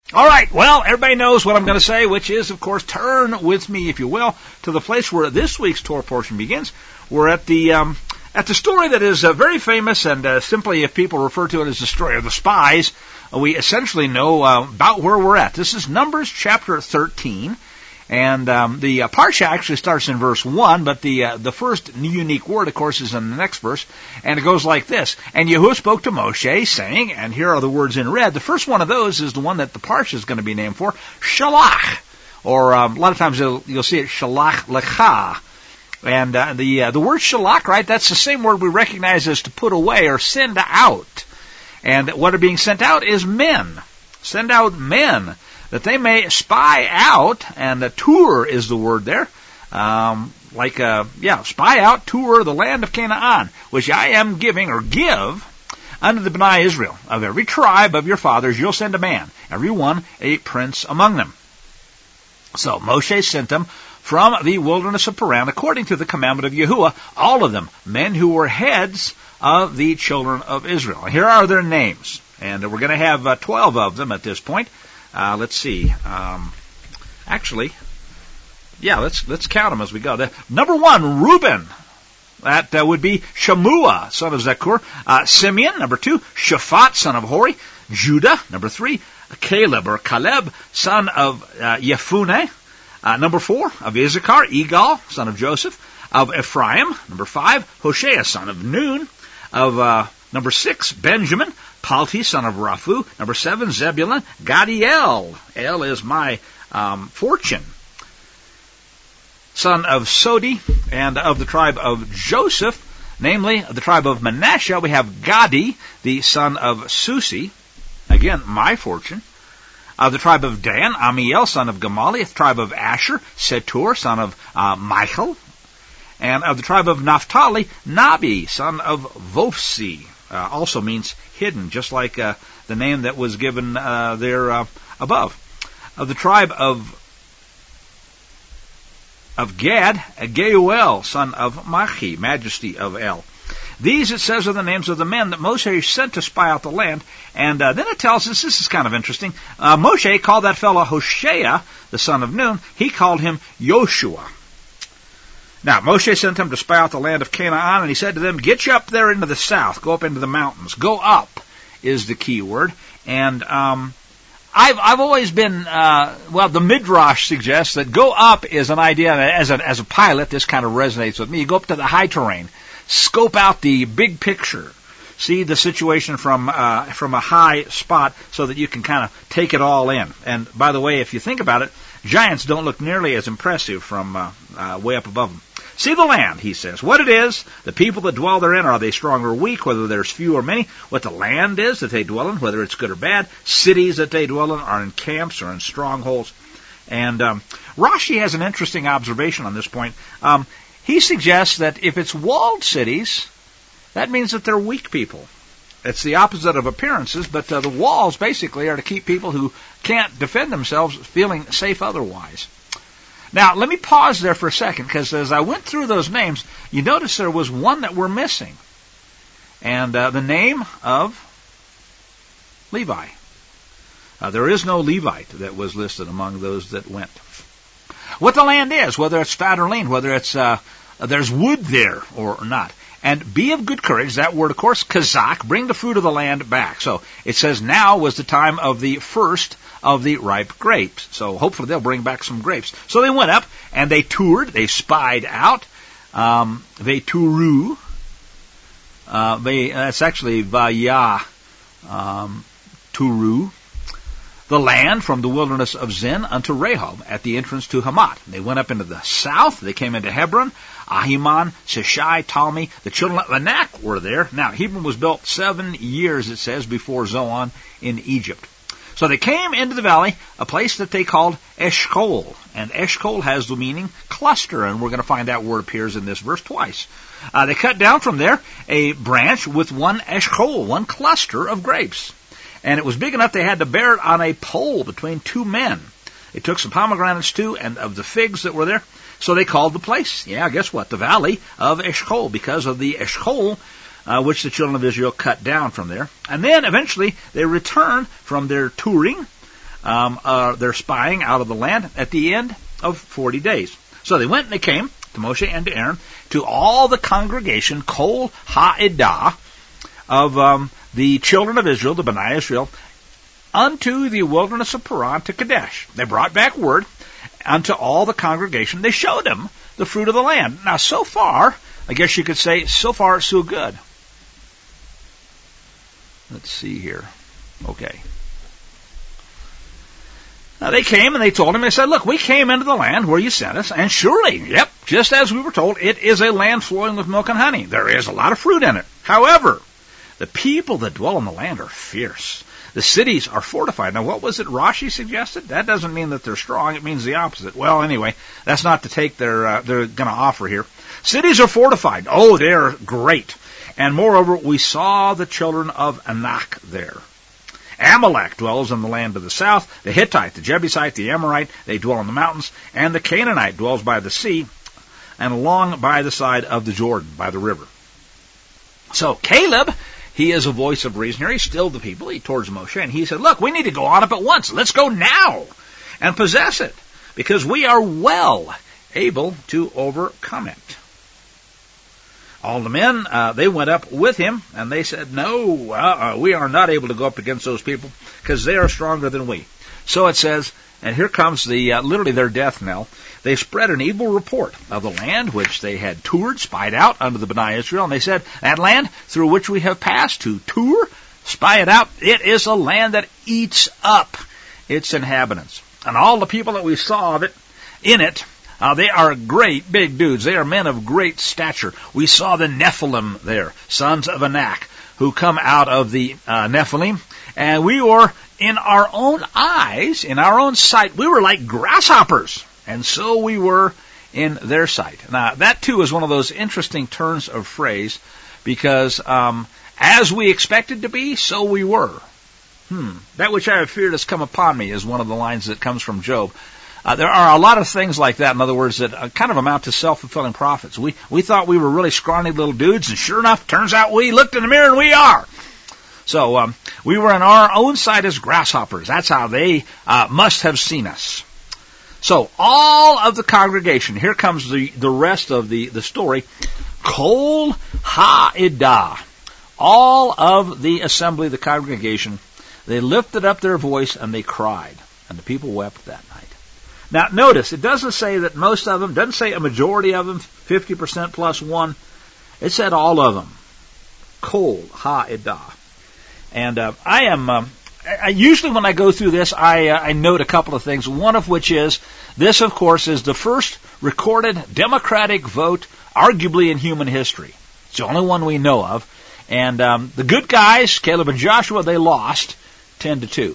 All right, well, everybody knows what I'm going to say, which is, of course, turn with me, if you will, to the place where this week's Torah portion begins. We're at the story that is very famous, and simply, if people refer to it as the story of the spies, we essentially know about where we're at. This is Numbers chapter 13, and the Parsha actually starts in verse 1, but the first unique word, of course, is in the next verse, and it goes like this. And Yahuwah spoke to Moshe, saying, and here are the words in red. The first one of those is the one that the Parsha is going to be named for, Shalach, or a lot of times you'll see it, Shalach Lecha. And the word Shalach, right, that's the same word we recognize as to put away or send out. And what are being sent out is men. Send out men, that they may spy out, and tour is the word there, spy out, tour the land of Canaan, which I am giving, or give, unto the Bnei Israel. Of every tribe of your fathers you'll send a man, every one a prince among them. So Moshe sent them from the wilderness of Paran, according to the commandment of Yahuwah, all of them, men who were heads of the children of Israel. Here are their names, and we're going to have 12 of them at this point. Let's see. Let's count them as we go. Number 1, Reuben. That would be Shamua, son of Zakur. Simeon, number 2, Shaphat, son of Hori. Judah, number 3, Caleb, son of Yefuneh. Number 4, of Issachar, Igal, son of Joseph. Of Ephraim, number 5, Hoshea, son of Nun. Of number 6, Benjamin, Palti, son of Raphu. Number 7, Zebulun, Gadiel. El is my fortune. Son of Sodi, and of the tribe of Joseph, namely the tribe of Manasseh, we have Gadi, the son of Susi. Again, my fortune. Of the tribe of Dan, Amiel, son of Gamali. Of the tribe of Asher, Setur, son of Michael. And of the tribe of Naphtali, Nabi, son of Vophsi, also means hidden, just like the name that was given there above. Of the tribe of Gad, Geuel, son of Machi, majesty of El. These, it says, are the names of the men that Moshe sent to spy out the land. And then it tells us, this is kind of interesting, Moshe called that fellow Hoshea, the son of Nun. He called him Yoshua. Now, Moshe sent them to spy out the land of Canaan, and he said to them, get you up there into the south, go up into the mountains. Go up is the key word. And I've always been, the Midrash suggests that go up is an idea, as a pilot, this kind of resonates with me. You go up to the high terrain, scope out the big picture, see the situation from a high spot so that you can kind of take it all in. And by the way, if you think about it, giants don't look nearly as impressive from way up above them. See the land, he says, what it is, the people that dwell therein, are they strong or weak, whether there's few or many, what the land is that they dwell in, whether it's good or bad, cities that they dwell in, are in camps or in strongholds. And Rashi has an interesting observation on this point. He suggests that if it's walled cities, that means that they're weak people. It's the opposite of appearances, but the walls basically are to keep people who can't defend themselves feeling safe otherwise. Now, let me pause there for a second, because as I went through those names, you notice there was one that we're missing. And the name of Levi. There is no Levite that was listed among those that went. What the land is, whether it's fat or lean, whether it's there's wood there or not. And be of good courage, that word, of course, kazak, bring the fruit of the land back. So it says now was the time of the first of the ripe grapes. So hopefully they'll bring back some grapes. So they went up and they toured, they spied out, they turu, that's actually vaya, turu, the land from the wilderness of Zin unto Rehob at the entrance to Hamath. They went up into the south, they came into Hebron, Ahiman, Sheshai, Talmi, the children of Anak were there. Now, Hebron was built 7 years, it says, before Zoan in Egypt. So they came into the valley, a place that they called Eshkol. And Eshkol has the meaning cluster, and we're going to find that word appears in this verse twice. They cut down from there a branch with one Eshkol, one cluster of grapes. And it was big enough they had to bear it on a pole between 2 men. They took some pomegranates too, and of the figs that were there. So they called the place, guess what? The valley of Eshkol, because of the Eshkol which the children of Israel cut down from there. And then eventually they returned from their touring their spying out of the land at the end of 40 days. So they went and they came to Moshe and to Aaron, to all the congregation, Kol Ha'edah, of the children of Israel, the Bnei Israel, unto the wilderness of Paran to Kadesh. They brought back word unto all the congregation. They showed them the fruit of the land. Now, so far, I guess you could say, so far, so good. Let's see here. Okay. Now, they came and they told him, they said, look, we came into the land where you sent us, and surely, yep, just as we were told, it is a land flowing with milk and honey. There is a lot of fruit in it. However, the people that dwell in the land are fierce. The cities are fortified. Now, what was it Rashi suggested? That doesn't mean that they're strong. It means the opposite. Well, anyway, that's not the take they're going to offer here. Cities are fortified. Oh, they're great. And moreover, we saw the children of Anak there. Amalek dwells in the land of the south. The Hittite, the Jebusite, the Amorite, they dwell in the mountains. And the Canaanite dwells by the sea and along by the side of the Jordan, by the river. So Caleb, he is a voice of reason here. He stilled the people. He towards Moshe, and he said, look, we need to go on up at once. Let's go now and possess it, because we are well able to overcome it. All the men, they went up with him, and they said, no, we are not able to go up against those people, because they are stronger than we. So it says, and here comes the literally their death knell. They spread an evil report of the land which they had toured, spied out under the Bnei Israel, and they said, that land through which we have passed to tour, spy it out, it is a land that eats up its inhabitants. And all the people that we saw of it, in it, they are great big dudes. They are men of great stature. We saw the Nephilim there, sons of Anak, who come out of the Nephilim, and we were, in our own eyes, in our own sight, we were like grasshoppers. And so we were in their sight. Now, that too is one of those interesting turns of phrase, because as we expected to be, so we were. That which I have feared has come upon me is one of the lines that comes from Job. There are a lot of things like that, in other words, that kind of amount to self-fulfilling prophets. We thought we were really scrawny little dudes, and sure enough, turns out we looked in the mirror and we are. So we were in our own sight as grasshoppers. That's how they must have seen us. So all of the congregation, here comes the rest of the story, Kol Ha'edah, all of the assembly, the congregation, they lifted up their voice and they cried, and the people wept that night. Now notice, it doesn't say that most of them, doesn't say a majority of them, 50% plus one, it said all of them, Kol Ha'edah. And I usually when I go through this, I note a couple of things, one of which is, this of course is the first recorded Democratic vote, arguably in human history. It's the only one we know of. And the good guys, Caleb and Joshua, they lost 10-2.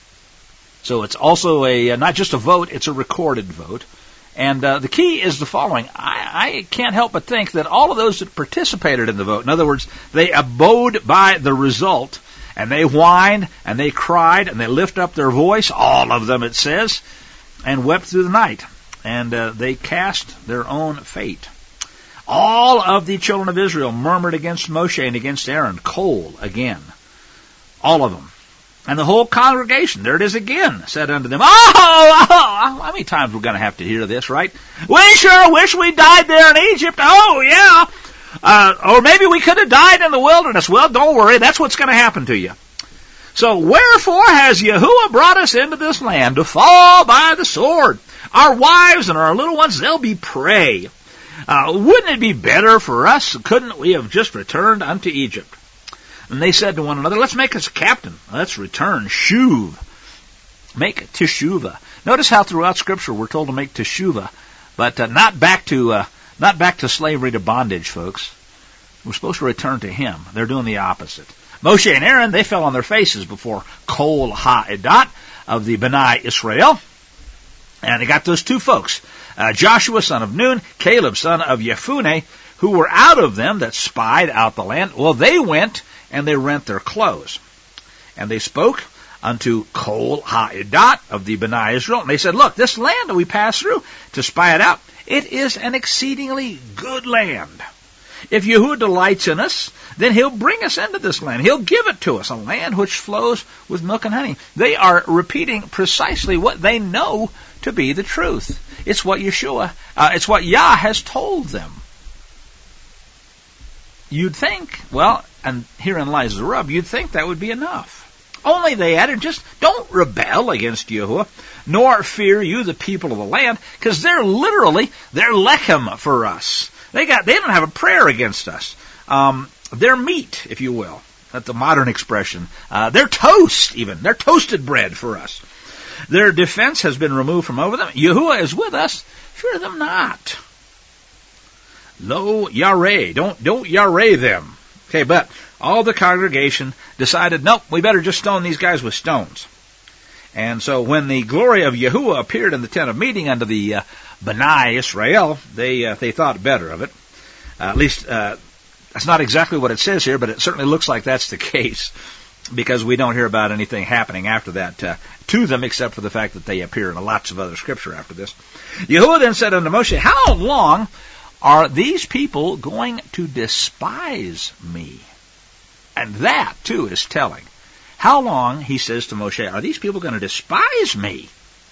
So it's also not just a vote, it's a recorded vote. And the key is the following. I can't help but think that all of those that participated in the vote, in other words, they abode by the result, and they whined, and they cried, and they lift up their voice, all of them it says, and wept through the night. And they cast their own fate. All of the children of Israel murmured against Moshe and against Aaron. Kol again. All of them. And the whole congregation, there it is again, said unto them, how many times we're going to have to hear this, right? We sure wish we died there in Egypt. Oh, yeah. Or maybe we could have died in the wilderness. Well, don't worry. That's what's going to happen to you. So wherefore has Yahuwah brought us into this land to fall by the sword? Our wives and our little ones, they'll be prey. Wouldn't it be better for us? Couldn't we have just returned unto Egypt? And they said to one another, let's make us a captain. Let's return. Shuv. Make teshuvah. Notice how throughout Scripture we're told to make teshuvah, but not back to slavery, to bondage, folks. We're supposed to return to Him. They're doing the opposite. Moshe and Aaron, they fell on their faces before Kol Ha'edah of the Bnei Israel. And they got those two folks, Joshua son of Nun, Caleb son of Yefuneh, who were out of them that spied out the land. Well, they went and they rent their clothes. And they spoke unto Kol Ha'edah of the Bnei Israel. And they said, look, this land that we passed through to spy it out, it is an exceedingly good land. If Yahuwah delights in us, then he'll bring us into this land. He'll give it to us, a land which flows with milk and honey. They are repeating precisely what they know to be the truth. It's what it's what Yah has told them. You'd think, well, and herein lies the rub, you'd think that would be enough. Only, they added, just don't rebel against Yahuwah, nor fear you the people of the land, because they're lechem for us. They don't have a prayer against us. They're meat, if you will. That's the modern expression. They're toast, even. They're toasted bread for us. Their defense has been removed from over them. Yahuwah is with us. Fear them not. Lo yareh. Don't yareh them. Okay, but all the congregation decided, nope, we better just stone these guys with stones. And so when the glory of Yahuwah appeared in the tent of meeting under the B'nai Israel, they thought better of it. At least, that's not exactly what it says here, but it certainly looks like that's the case, because we don't hear about anything happening after that to them, except for the fact that they appear in lots of other scripture after this. Yahuwah then said unto Moshe, how long are these people going to despise me? And that, too, is telling. How long, he says to Moshe, are these people going to despise me?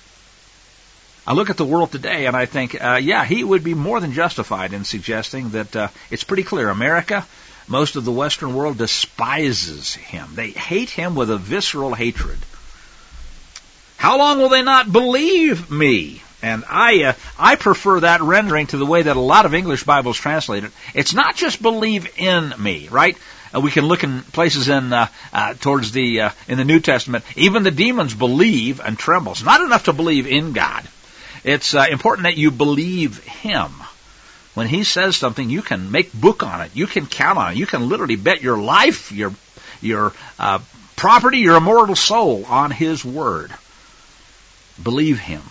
I look at the world today and I think, he would be more than justified in suggesting that it's pretty clear. America, most of the Western world despises him. They hate him with a visceral hatred. How long will they not believe me? And I prefer that rendering to the way that a lot of English Bibles translate it. It's not just believe in me, right? We can look in places in towards the in the New Testament. Even the demons believe and tremble. It's not enough to believe in God. It's important that you believe Him. When He says something, you can make book on it. You can count on it. You can literally bet your life, your property, your immortal soul on His word. Believe Him.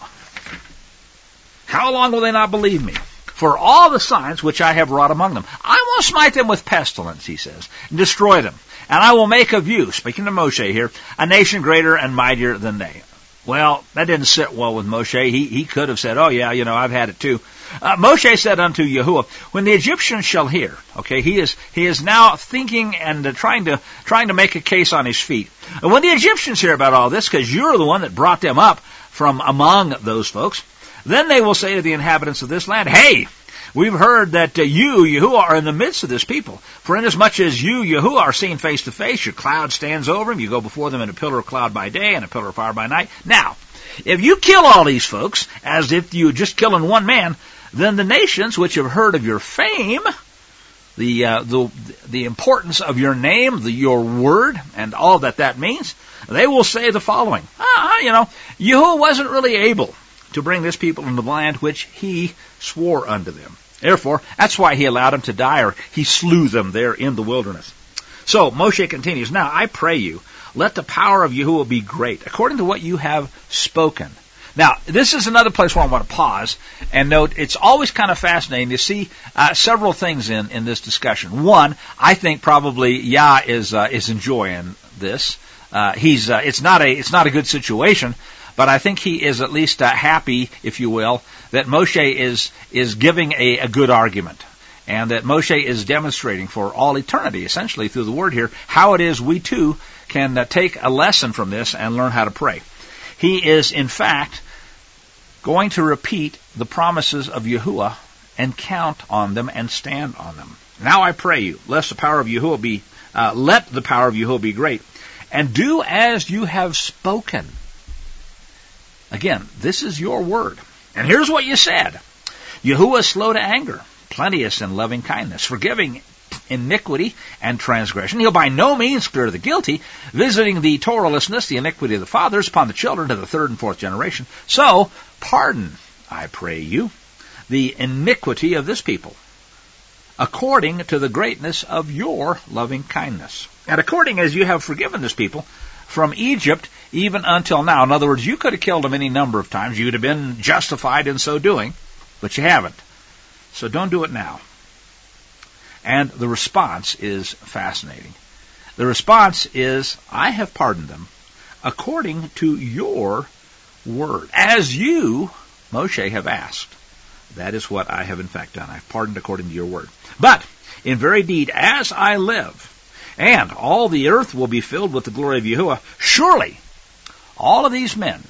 How long will they not believe me? For all the signs which I have wrought among them. I will smite them with pestilence, he says, and destroy them. And I will make of you, speaking to Moshe here, a nation greater and mightier than they. Well, that didn't sit well with Moshe. He could have said, oh yeah, I've had it too. Moshe said unto Yahuwah, when the Egyptians shall hear, okay, he is now thinking and trying to make a case on his feet. And when the Egyptians hear about all this, because you're the one that brought them up from among those folks, then they will say to the inhabitants of this land, hey, we've heard that you, Yahuwah, are in the midst of this people. For inasmuch as you, Yahuwah, are seen face to face, your cloud stands over them, you go before them in a pillar of cloud by day and a pillar of fire by night. Now, if you kill all these folks, as if you just killing one man, then the nations which have heard of your fame, the importance of your name, your word, and all that means, they will say the following, Yahuwah wasn't really able to bring this people into the land which He swore unto them. Therefore, that's why He allowed them to die, or He slew them there in the wilderness. So, Moshe continues, now I pray you, let the power of Yahuwah be great, according to what you have spoken. Now, this is another place where I want to pause and note it's always kind of fascinating to see several things in this discussion. One, I think probably Yah is enjoying this. It's not a good situation, but I think he is at least happy, if you will, that Moshe is giving a good argument, and that Moshe is demonstrating for all eternity, essentially through the word here, how it is we too can take a lesson from this and learn how to pray. He is, in fact, going to repeat the promises of Yahuwah and count on them and stand on them. Now I pray you, let the power of Yahuwah be great, and do as you have spoken. Again, this is your word. And here's what you said. Yahuwah is slow to anger, plenteous in loving kindness, forgiving iniquity and transgression. He'll by no means spare the guilty, visiting the Torahlessness, the iniquity of the fathers upon the children to the third and fourth generation. So, pardon, I pray you, the iniquity of this people, according to the greatness of your loving kindness, and according as you have forgiven this people from Egypt even until now. In other words, you could have killed them any number of times. You'd have been justified in so doing, but you haven't. So don't do it now. And the response is fascinating. The response is, I have pardoned them according to your word, as you, Moshe, have asked. That is what I have in fact done. I've pardoned according to your word. But in very deed, as I live, and all the earth will be filled with the glory of Yahuwah, surely all of these men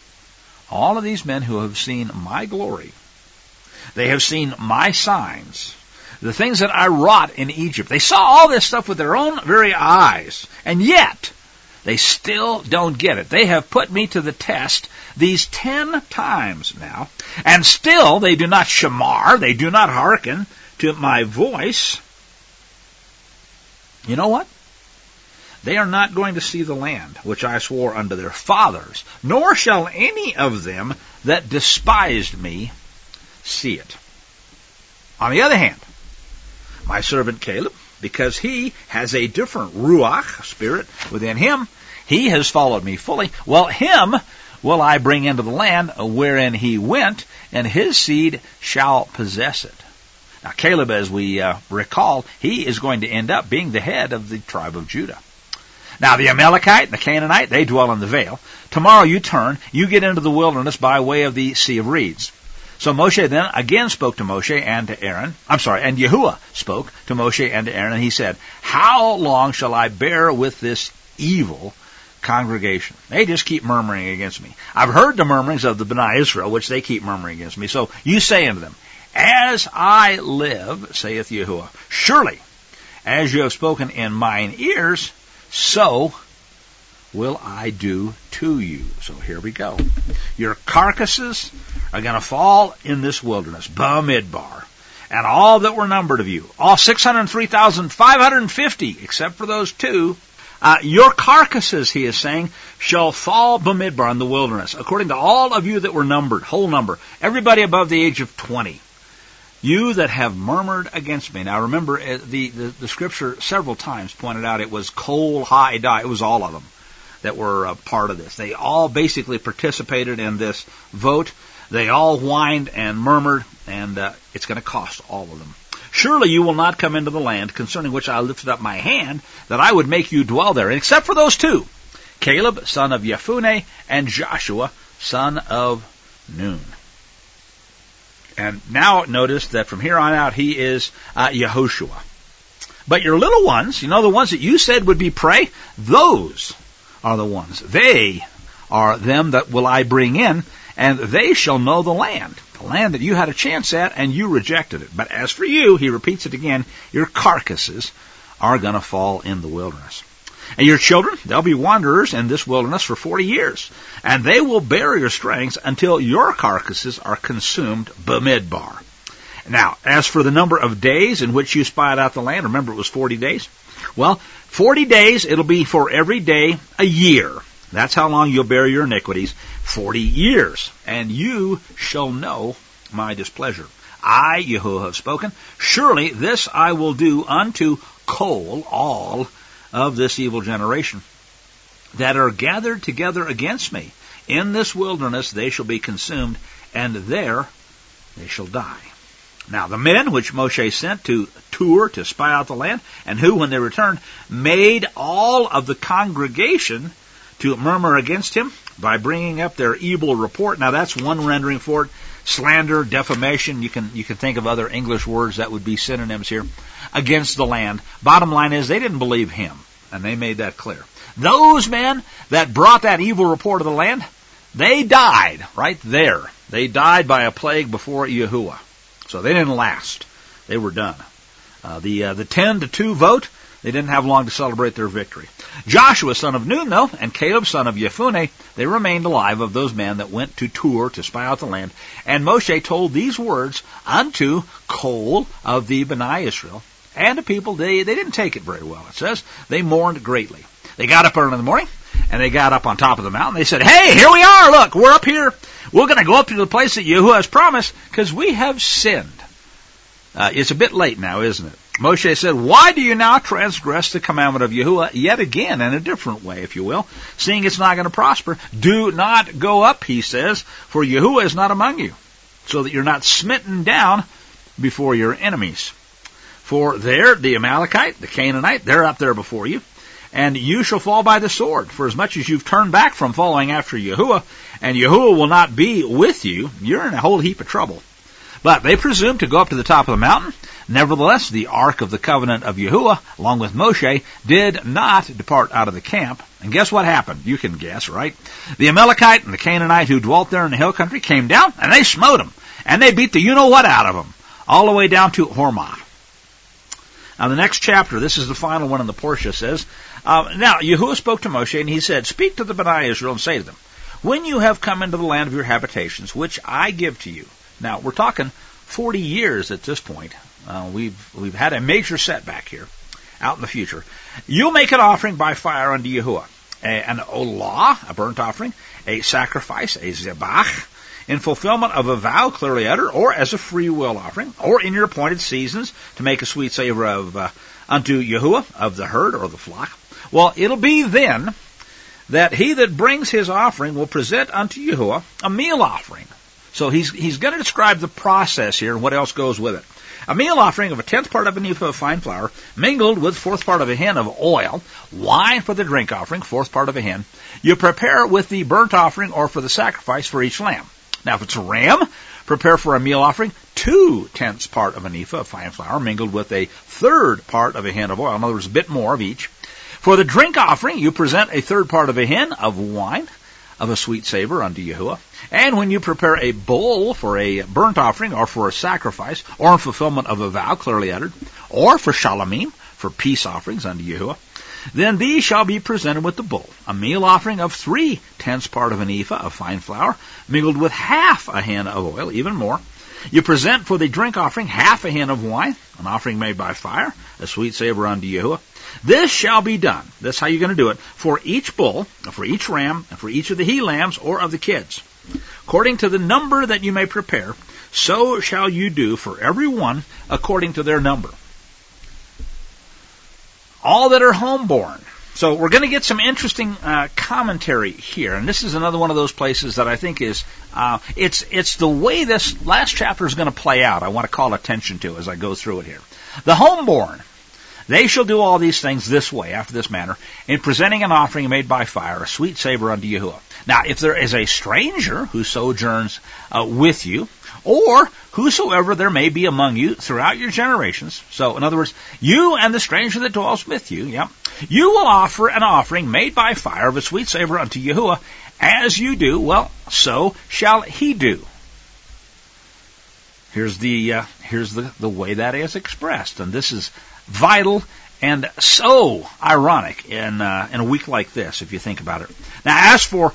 who have seen my glory, they have seen my signs, the things that I wrought in Egypt. They saw all this stuff with their own very eyes, and yet they still don't get it. They have put me to the test these 10 times now, and still they do not shamar, they do not hearken to my voice. You know what? They are not going to see the land which I swore unto their fathers, nor shall any of them that despised me see it. On the other hand, my servant Caleb, because he has a different ruach, spirit, within him, he has followed me fully. Well, him will I bring into the land wherein he went, and his seed shall possess it. Now, Caleb, as we recall, he is going to end up being the head of the tribe of Judah. Now, the Amalekite and the Canaanite, they dwell in the vale. Tomorrow you turn, you get into the wilderness by way of the Sea of Reeds. So Moshe then again spoke to Moshe and to Aaron. And Yahuwah spoke to Moshe and to Aaron, and he said, how long shall I bear with this evil congregation? They just keep murmuring against me. I've heard the murmurings of the Bnei Israel, which they keep murmuring against me. So you say unto them, as I live, saith Yahuwah, surely as you have spoken in mine ears, so will I do to you. So here we go. Your carcasses are going to fall in this wilderness, Bamidbar, and all that were numbered of you, all 603,550, except for those 2, your carcasses, he is saying, shall fall Bamidbar in the wilderness, according to all of you that were numbered, whole number, everybody above the age of 20. You that have murmured against me. Now remember, the scripture several times pointed out it was Kol Ha-Edah. It was all of them that were part of this. They all basically participated in this vote. They all whined and murmured, and it's going to cost all of them. Surely you will not come into the land concerning which I lifted up my hand, that I would make you dwell there, except for those 2, Caleb, son of Yefuneh, and Joshua, son of Nun. And now notice that from here on out he is Yehoshua. But your little ones, the ones that you said would be prey, those are the ones. They are them that will I bring in, and they shall know the land that you had a chance at, and you rejected it. But as for you, he repeats it again, your carcasses are going to fall in the wilderness. And your children, they'll be wanderers in this wilderness for 40 years. And they will bear your strength until your carcasses are consumed Bamidbar. Now, as for the number of days in which you spied out the land, remember it was 40 days? Well, 40 days, it'll be for every day a year. That's how long you'll bear your iniquities, 40 years. And you shall know my displeasure. I, Yahuwah, have spoken. Surely this I will do unto Kol, all of this evil generation, that are gathered together against me. In this wilderness they shall be consumed, and there they shall die. Now the men which Moshe sent to Tur to spy out the land, and who, when they returned, made all of the congregation to murmur against him by bringing up their evil report. Now that's one rendering for it. Slander, defamation, you can think of other English words that would be synonyms here, against the land. Bottom line is they didn't believe him, and they made that clear. Those men that brought that evil report of the land, they died right there. They died by a plague before Yahuwah. So they didn't last. They were done. The 10-2 vote, they didn't have long to celebrate their victory. Joshua, son of Nun, though, and Caleb, son of Yefuneh, they remained alive of those men that went to Tur to spy out the land. And Moshe told these words unto Kol of the Bnei Israel. And the people, they didn't take it very well. It says they mourned greatly. They got up early in the morning, and they got up on top of the mountain. They said, hey, here we are. Look, we're up here. We're going to go up to the place that Yahuwah has promised, because we have sinned. It's a bit late now, isn't it? Moshe said, why do you now transgress the commandment of Yahuwah yet again in a different way, if you will, seeing it's not going to prosper? Do not go up, he says, for Yahuwah is not among you, so that you're not smitten down before your enemies. For there, the Amalekite, the Canaanite, they're up there before you, and you shall fall by the sword. For as much as you've turned back from following after Yahuwah, and Yahuwah will not be with you, you're in a whole heap of trouble. But they presumed to go up to the top of the mountain. Nevertheless, the Ark of the Covenant of Yahuwah, along with Moshe, did not depart out of the camp. And guess what happened? You can guess, right? The Amalekite and the Canaanite who dwelt there in the hill country came down, and they smote them. And they beat the you-know-what out of them, all the way down to Hormah. Now, the next chapter, this is the final one in the Portia, says, now, Yahuwah spoke to Moshe, and he said, Speak to the Bnei Israel and say to them, When you have come into the land of your habitations, which I give to you. Now, we're talking 40 years at this point. We've had a major setback here out in the future. You'll make an offering by fire unto Yahuwah, an olah, a burnt offering, a sacrifice, a zebach, in fulfillment of a vow clearly uttered, or as a free will offering, or in your appointed seasons to make a sweet savor of unto Yahuwah of the herd or the flock. Well, it'll be then that he that brings his offering will present unto Yahuwah a meal offering. So he's going to describe the process here and what else goes with it. A meal offering of a 10th part of an ephah of fine flour, mingled with 4th part of a hin of oil, wine for the drink offering, 4th part of a hin. You prepare with the burnt offering or for the sacrifice for each lamb. Now, if it's a ram, prepare for a meal offering 2/10 part of an ephah of fine flour, mingled with a 3rd part of a hin of oil. In other words, a bit more of each. For the drink offering, you present a 3rd part of a hin of wine of a sweet savor unto Yahuwah. And when you prepare a bowl for a burnt offering or for a sacrifice, or in fulfillment of a vow clearly uttered, or for shalamim, for peace offerings unto Yahuwah, then these shall be presented with the bull, a meal offering of 3/10 part of an ephah of fine flour, mingled with half a hin of oil, even more. You present for the drink offering half a hin of wine, an offering made by fire, a sweet savor unto Yahuwah. This shall be done. That's how you're going to do it. For each bull, for each ram, and for each of the he-lambs or of the kids. According to the number that you may prepare, so shall you do for every one according to their number. All that are homeborn. So we're going to get some interesting commentary here, and this is another one of those places that I think is it's the way this last chapter is going to play out. I want to call attention to as I go through it here. The homeborn, they shall do all these things this way, after this manner, in presenting an offering made by fire, a sweet savor unto Yahuwah. Now, if there is a stranger who sojourns with you, or whosoever there may be among you throughout your generations. So, in other words, you and the stranger that dwells with you, you will offer an offering made by fire of a sweet savor unto Yahuwah. As you do, well, so shall he do. Here's the way that is expressed, and this is vital and so ironic in a week like this, if you think about it. Now, as for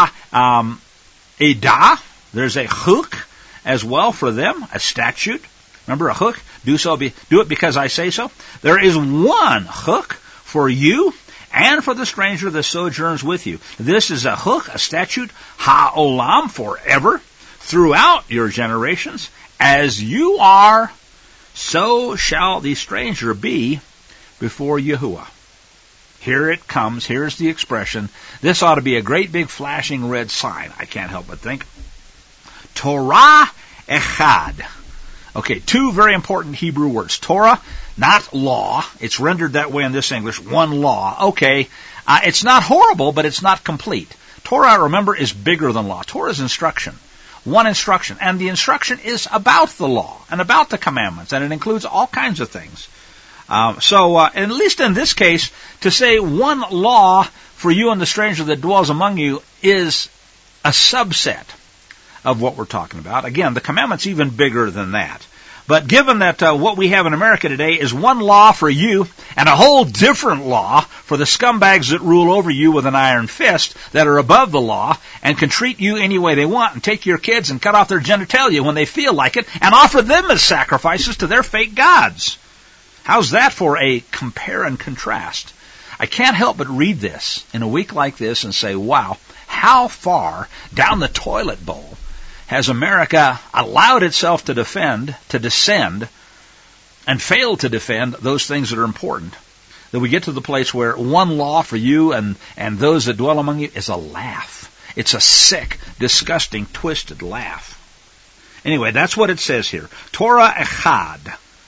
edah, there's a hook as well for them, a statute. Remember a hook? Do it because I say so. There is one hook for you and for the stranger that sojourns with you. This is a hook, a statute, ha'olam, forever, throughout your generations. As you are, so shall the stranger be before Yahuwah. Here it comes. Here's the expression. This ought to be a great big flashing red sign. I can't help but think. Torah echad. Okay, two very important Hebrew words. Torah, not law. It's rendered that way in this English. One law. Okay, it's not horrible, but it's not complete. Torah, remember, is bigger than law. Torah is instruction. One instruction. And the instruction is about the law and about the commandments, and it includes all kinds of things. So at least in this case, to say one law for you and the stranger that dwells among you is a subset of what we're talking about. Again, the commandment's even bigger than that. But given that what we have in America today is one law for you and a whole different law for the scumbags that rule over you with an iron fist that are above the law and can treat you any way they want and take your kids and cut off their genitalia when they feel like it and offer them as sacrifices to their fake gods. How's that for a compare and contrast? I can't help but read this in a week like this and say, wow, how far down the toilet bowl has America allowed itself to descend, and failed to defend those things that are important, that we get to the place where one law for you and those that dwell among you is a laugh. It's a sick, disgusting, twisted laugh. Anyway, that's what it says here. Torah echad.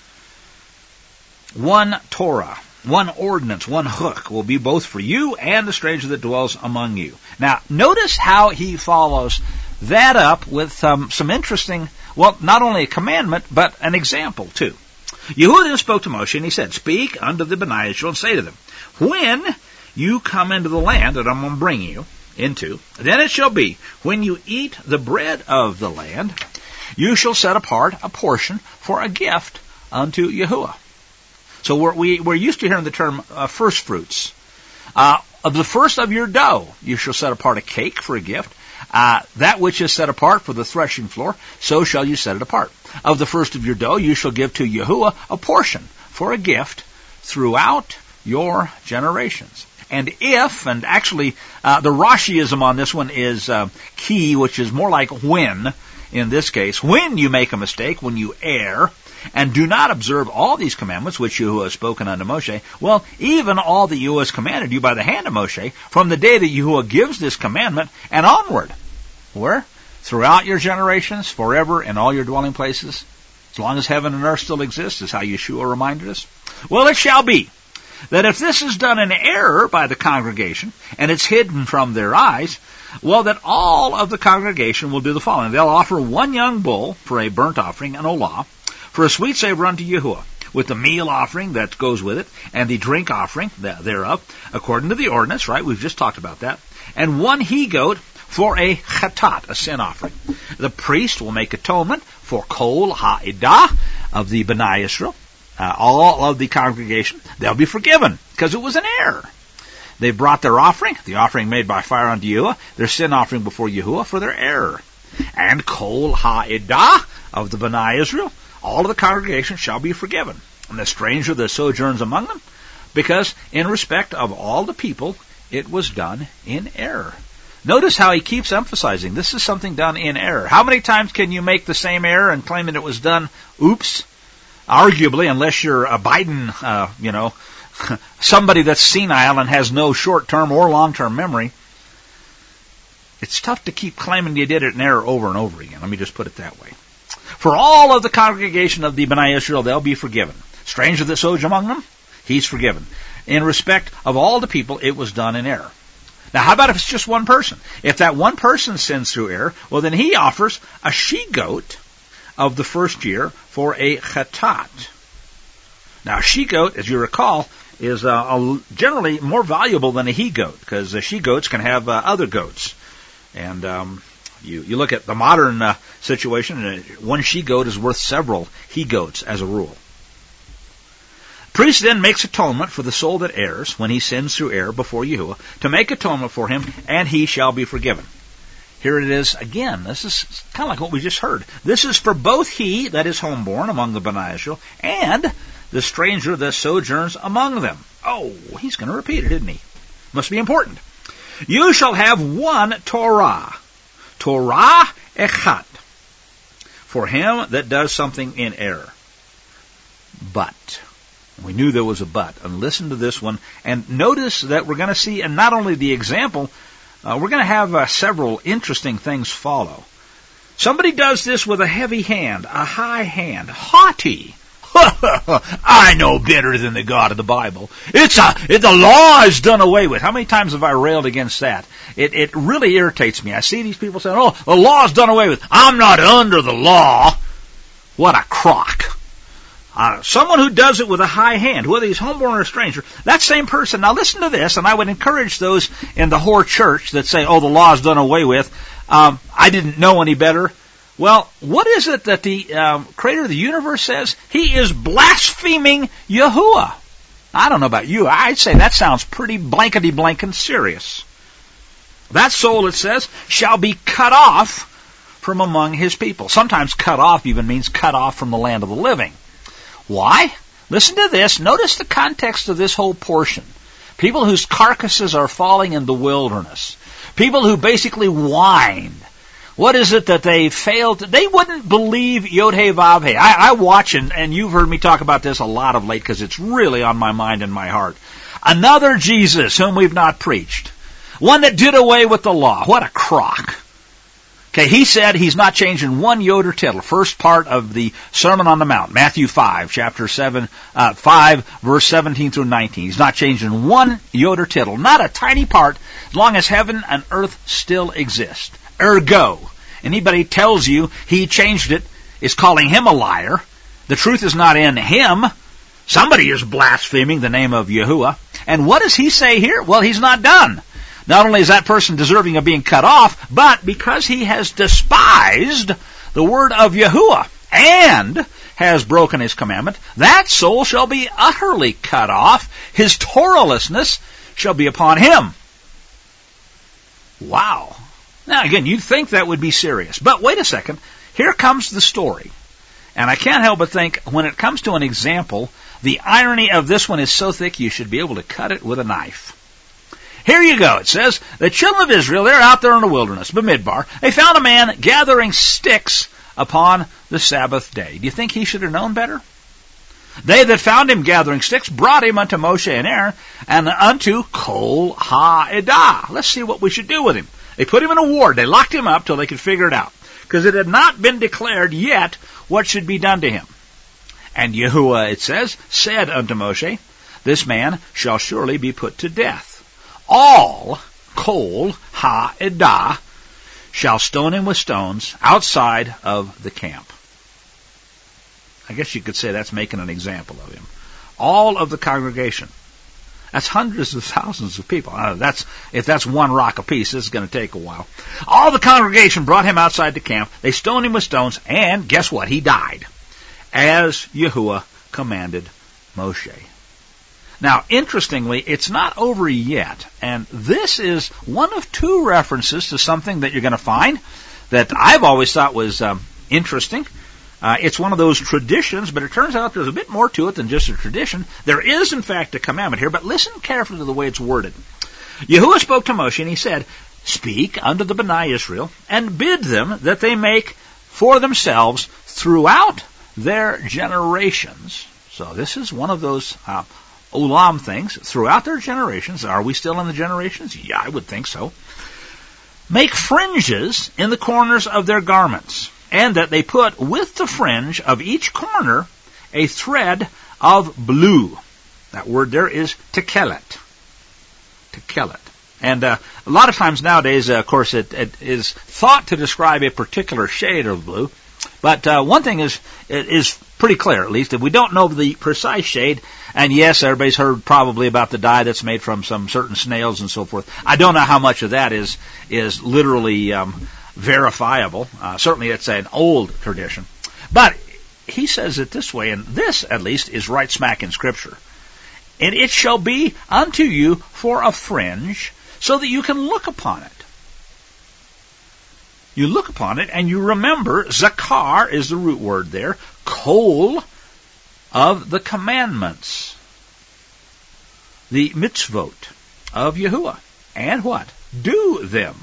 One Torah, one ordinance, one hook will be both for you and the stranger that dwells among you. Now, notice how he follows that up with some interesting, well, not only a commandment, but an example too. Yahuwah then spoke to Moshe, and he said, "Speak unto the Bnei Israel, and say to them, when you come into the land that I'm going to bring you into, then it shall be, when you eat the bread of the land, you shall set apart a portion for a gift unto Yahuwah." So we're used to hearing the term first fruits. Of the first of your dough, you shall set apart a cake for a gift. That which is set apart for the threshing floor, so shall you set it apart. Of the first of your dough, you shall give to Yahuwah a portion for a gift throughout your generations. And if, and actually the Rashiism on this one is key, which is more like when, in this case, when you make a mistake, when you err, and do not observe all these commandments which Yahuwah has spoken unto Moshe, well, even all that Yahuwah has commanded you by the hand of Moshe, from the day that Yahuwah gives this commandment and onward, where? Throughout your generations, forever, in all your dwelling places, as long as heaven and earth still exist, is how Yeshua reminded us. Well, it shall be that if this is done in error by the congregation, and it's hidden from their eyes, well, that all of the congregation will do the following. They'll offer one young bull for a burnt offering, an olah, for a sweet savor unto Yahuwah, with the meal offering that goes with it, and the drink offering thereof, according to the ordinance, right? We've just talked about that. And one he-goat for a chatat, a sin offering. The priest will make atonement for kol ha'edah of the Bnei Israel, all of the congregation. They'll be forgiven, because it was an error. They brought their offering, the offering made by fire unto Yahuwah, their sin offering before Yahuwah for their error. And kol ha'edah of the Bnei Israel, all of the congregation shall be forgiven, and the stranger that sojourns among them, because in respect of all the people, it was done in error. Notice how he keeps emphasizing this is something done in error. How many times can you make the same error and claim that it was done, oops? Arguably, unless you're a Biden, somebody that's senile and has no short-term or long-term memory, it's tough to keep claiming you did it in error over and over again. Let me just put it that way. For all of the congregation of the Bnei Israel, they'll be forgiven. Stranger that sojourns among them, he's forgiven. In respect of all the people, it was done in error. Now, how about if it's just one person? If that one person sins through error, well, then he offers a she-goat of the first year for a chatat. Now, a she-goat, as you recall, is generally more valuable than a he-goat, because she-goats can have other goats. And you look at the modern situation, one she-goat is worth several he-goats as a rule. Priest then makes atonement for the soul that errs when he sins through error before Yahuwah, to make atonement for him, and he shall be forgiven. Here it is again. This is kind of like what we just heard. This is for both he that is homeborn among the Bnei Israel and the stranger that sojourns among them. Oh, he's going to repeat it, isn't he? Must be important. You shall have one Torah. Torah echat. For him that does something in error. But. We knew there was a but. And listen to this one. And notice that we're going to see, and not only the example, we're going to have several interesting things follow. Somebody does this with a heavy hand, a high hand, haughty. I know better than the God of the Bible. The law is done away with. How many times have I railed against that? It really irritates me. I see these people saying, oh, the law is done away with. I'm not under the law. What a crock. Someone who does it with a high hand, whether he's homeborn or a stranger, that same person, now listen to this, and I would encourage those in the whore church that say, oh, the law is done away with, I didn't know any better. Well, what is it that the creator of the universe says? He is blaspheming Yahuwah. I don't know about you, I'd say that sounds pretty blankety-blank and serious. That soul, it says, shall be cut off from among his people. Sometimes cut off even means cut off from the land of the living. Why? Listen to this. Notice the context of this whole portion. People whose carcasses are falling in the wilderness. People who basically whined. What is it that they failed to... They wouldn't believe Yod-Heh Vav-Heh. I watch, and you've heard me talk about this a lot of late because it's really on my mind and my heart. Another Jesus whom we've not preached. One that did away with the law. What a crock. Okay, he said he's not changing one yod or tittle. First part of the Sermon on the Mount, Matthew 5, chapter 5, verse 17 through 19. He's not changing one yod or tittle, not a tiny part, as long as heaven and earth still exist. Ergo, Anybody tells you he changed it is calling him a liar. The truth is not in him. Somebody is blaspheming the name of Yahuwah. And what does he say here? Well, he's not done. Not only is that person deserving of being cut off, but because he has despised the word of Yahuwah and has broken his commandment, that soul shall be utterly cut off. His Torahlessness shall be upon him. Wow. Now again, you'd think that would be serious. But wait a second. Here comes the story. And I can't help but think, when it comes to an example, the irony of this one is so thick you should be able to cut it with a knife. Here you go. It says, the children of Israel, they're out there in the wilderness, Bamidbar. They found a man gathering sticks upon the Sabbath day. Do you think he should have known better? They that found him gathering sticks brought him unto Moshe and Aaron and unto Kol Ha-Edah. Let's see what we should do with him. They put him in a ward. They locked him up till they could figure it out, because it had not been declared yet what should be done to him. And Yahuwah, it says, said unto Moshe, this man shall surely be put to death. All Kol Ha-Edah shall stone him with stones outside of the camp. I guess you could say that's making an example of him. All of the congregation. That's hundreds of thousands of people. If that's one rock apiece, this is going to take a while. All the congregation brought him outside the camp. They stoned him with stones, and guess what? He died, as Yahuwah commanded Moshe. Now, interestingly, it's not over yet, and this is one of two references to something that you're going to find that I've always thought was interesting. It's one of those traditions, but it turns out there's a bit more to it than just a tradition. There is, in fact, a commandment here, but listen carefully to the way it's worded. Yahuwah spoke to Moshe, and he said, speak unto the Bnei Israel, and bid them that they make for themselves throughout their generations. So this is one of those olam things, throughout their generations. Are we still in the generations? Yeah, I would think so. Make fringes in the corners of their garments, and that they put with the fringe of each corner a thread of blue. That word there is tekelet. Tekelet. And a lot of times nowadays, of course, it is thought to describe a particular shade of blue. But one thing is pretty clear, at least, if we don't know the precise shade. And yes, everybody's heard probably about the dye that's made from some certain snails and so forth. I don't know how much of that is literally verifiable. Certainly it's an old tradition. But he says it this way, and this, at least, is right smack in Scripture. And it shall be unto you for a fringe, so that you can look upon it. You look upon it, and you remember, zakar is the root word there, kol of the commandments, the mitzvot of Yahuwah. And what? Do them.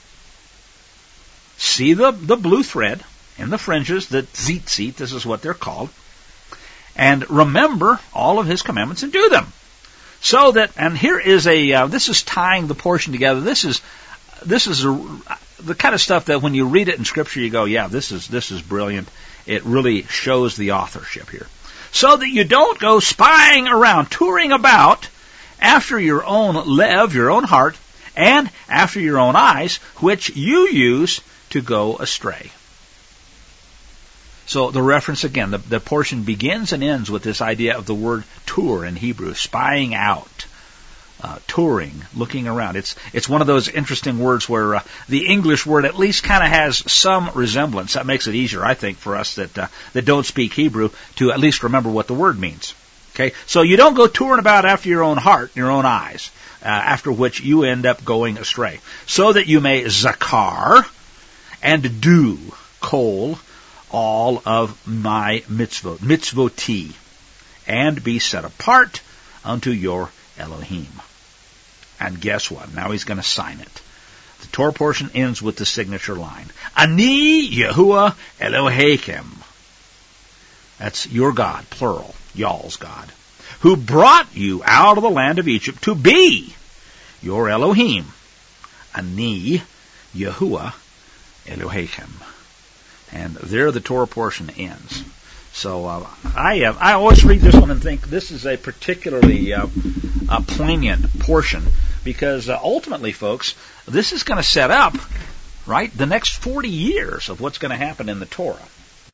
See the blue thread in the fringes, the tzitzit, this is what they're called, and remember all of his commandments and do them. So that, and here is this is tying the portion together. This is the kind of stuff that when you read it in Scripture, you go, yeah, this is brilliant. It really shows the authorship here. So that you don't go spying around, touring about after your own lev, your own heart, and after your own eyes, which you use to go astray. So the reference again, the portion begins and ends with this idea of the word tour in Hebrew, spying out, touring, looking around. It's one of those interesting words where the English word at least kind of has some resemblance. That makes it easier, I think, for us that don't speak Hebrew to at least remember what the word means. Okay, so you don't go touring about after your own heart, your own eyes, after which you end up going astray. So that you may zakar and do kol all of my mitzvot, mitzvoti, and be set apart unto your Elohim. And guess what? Now he's going to sign it. The Torah portion ends with the signature line. Ani Yahuwah Elohechem. That's your God, plural, y'all's God, who brought you out of the land of Egypt to be your Elohim. Ani Yahuwah Elohechem. And there the Torah portion ends. So I always read this one and think this is a particularly poignant portion, because ultimately, folks, this is going to set up right? The next 40 years of what's going to happen in the Torah.